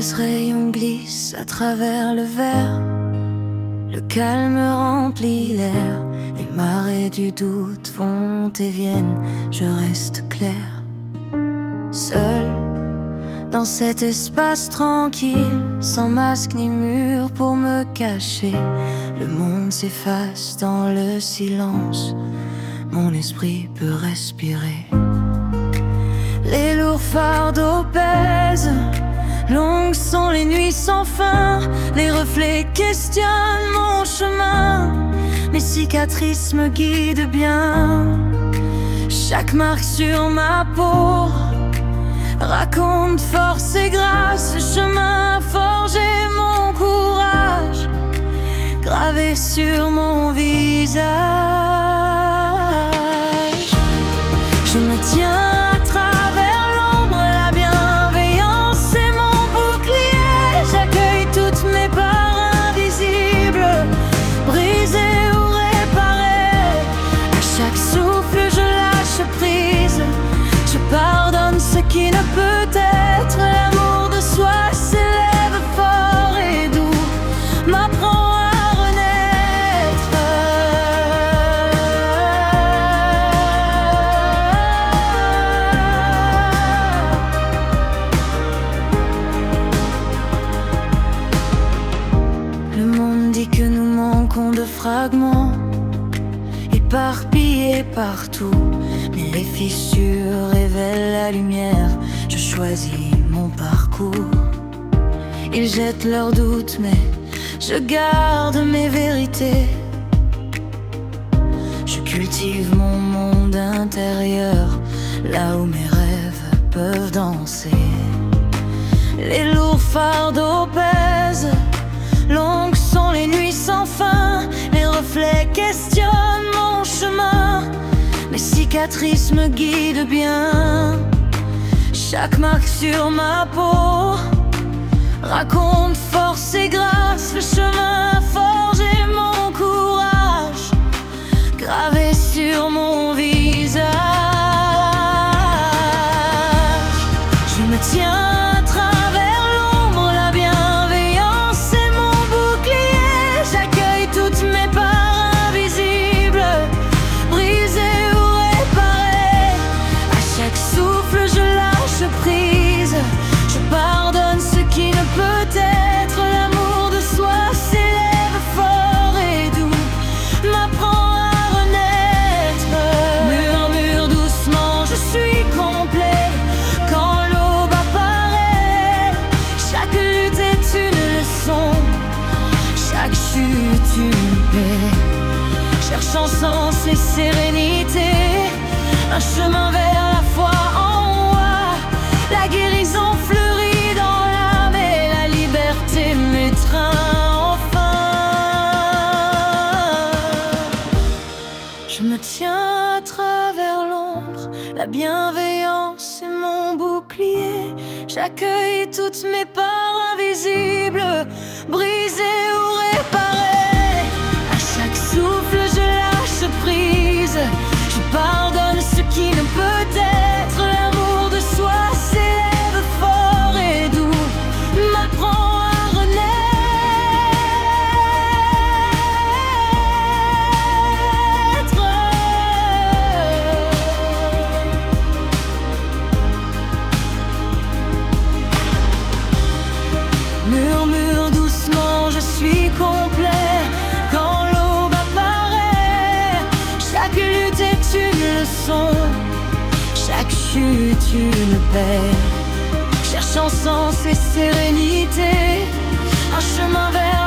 Les rayons glissent à travers le verre, le calme remplit l'air. Les marées du doute vont et viennent, je reste clair. Seul dans cet espace tranquille, sans masque ni mur pour me cacher. Le monde s'efface dans le silence, mon esprit peut respirer. Les lourds fardeaux pèsent, longues sont les nuits sans fin. Les reflets questionnent mon chemin, mes cicatrices me guident bien. Chaque marque sur ma peau raconte force et grâce. Le chemin a forgé mon courage, gravé sur mon visage. Je me tiens à travers l'ombre, la bienveillance est mon bouclier. J'accueille toutes mes parts invisibles, brisées ou réparées. À chaque souffle je lâche prise, je pardonne ce qui ne peut être. L'amour de soi s'élève fort et doux, m'apprend à renaître. Le monde dit que nous manquons de fragments, éparpillés partout. Mais les fissures révèlent la lumière, je choisis mon parcours. Ils jettent leurs doutes, mais je garde mes vérités. Je cultive mon monde intérieur, là où mes rêves peuvent danser. Les lourds fardeaux pèsent, longues sont les nuits sans fin. Les reflets questionnent mon chemin, mes cicatrices me guident bien. Chaque marque sur ma peau raconte force et grâce. Le chemin a forgé mon courage, gravé sur mon visage. Je me tiens à travers l'ombre, la bienveillance est mon bouclier. J'accueille toutes mes parts invisibles, brisées ou réparées. À chaque souffle je lâche prise, je pardonne ce qui ne peut être. L'amour de soi s'élève fort et doux, m'apprend à renaître. Murmure doucement, je suis complet. Quand l'aube apparaît, chaque lutte est une leçon, chaque chute une paix. Cherchant sens et sérénité, un chemin vers la foi en moi. La guérison fleurit dans l'âme et la liberté m'étreint enfin. Je me tiens à travers l'ombre, la bienveillance est mon bouclier. J'accueille toutes mes parts invisibles, brisées ou réparées. À chaque souffle je lâche prise, je pardonne ce qui ne peut être. L'amour de soi s'élève fort et doux, m'apprend à renaître. Murmure doucement, je suis complet. Quand l'aube apparaît, chaque lutte est une leçon, chaque chute une paix. Cherchant sens et sérénité, un chemin vers